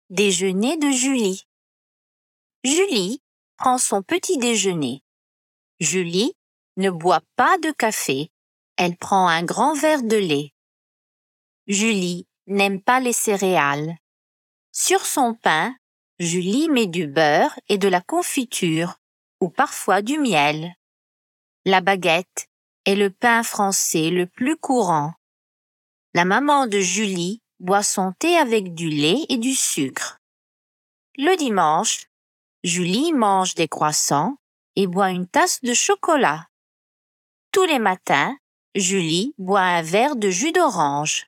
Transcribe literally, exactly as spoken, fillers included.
Déjeuner de Julie. Julie prend son petit déjeuner. Julie ne boit pas de café, elle prend un grand verre de lait. Julie n'aime pas les céréales. Sur son pain, Julie met du beurre et de la confiture, ou parfois du miel. La baguette est le pain français le plus courant. La maman de Julie boit son thé avec du lait et du sucre. Le dimanche, Julie mange des croissants et boit une tasse de chocolat. Tous les matins, Julie boit un verre de jus d'orange.